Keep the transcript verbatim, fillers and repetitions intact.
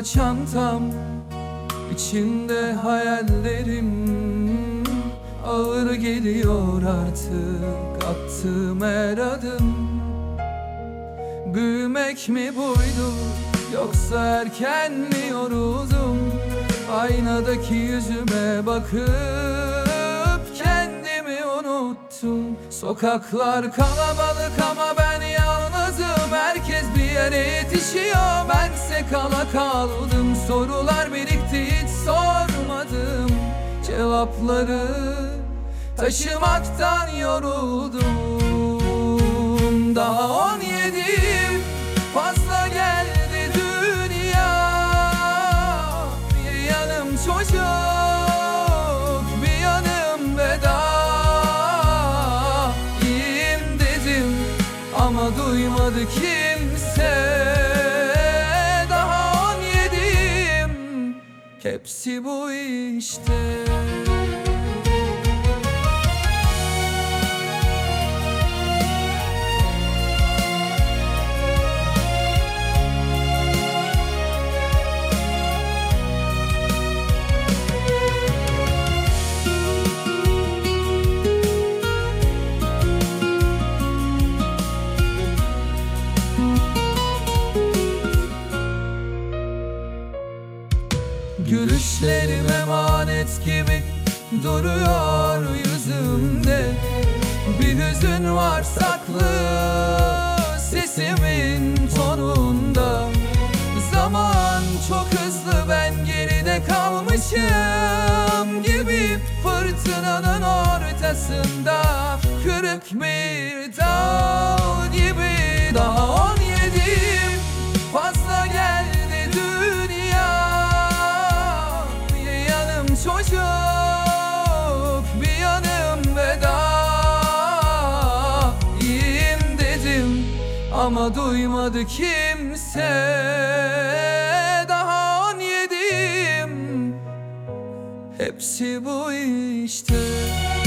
Omzumda çantam, içinde hayallerim. Ağır geliyor artık attığım her adım. Büyümek mi buydu, yoksa erken mi yoruldum? Aynadaki yüzüme bakıp kendimi unuttum. Sokaklar kalabalık ama ben yalnızım. Herkes bir yere yetişiyor, bense kala kaldım. Sorular birikti, hiç sormadım. Cevapları taşımaktan yoruldum. Daha on yediyim, fazla geldi dünya. Bir yanım çocuk, bir yanım veda. İyiyim dedim ama duymadı kimse. Daha on yediyim, hepsi bu işte. Gülüşlerim emanet gibi duruyor yüzümde. Bir hüzün var saklı sesimin tonunda. Zaman çok hızlı, ben geride kalmışım gibi. Fırtınanın ortasında kırık bir dal gibi. Daha on yediyim, fazla geldi dünya. Çocuk, bir yanım veda. İyiyim dedim ama duymadı kimse. Daha on yediyim, hepsi bu işte.